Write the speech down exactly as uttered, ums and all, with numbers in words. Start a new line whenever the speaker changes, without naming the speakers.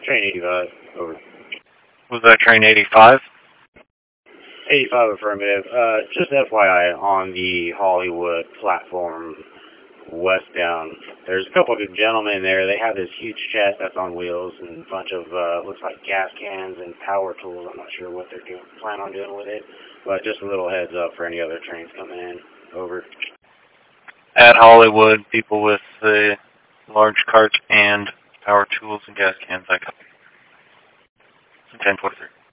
Train eighty-five, over.
Was that train eighty-five?
eighty-five affirmative. Uh, just F Y I, on the Hollywood platform westbound, there's a couple of gentlemen there. They have this huge chest that's on wheels and a bunch of, uh, looks like gas cans and power tools. I'm not sure what they're doing, plan on doing with it, but just a little heads up for any other trains coming in. Over.
At Hollywood, people with the large carts and power tools and gas cans. I copy. ten twenty-three.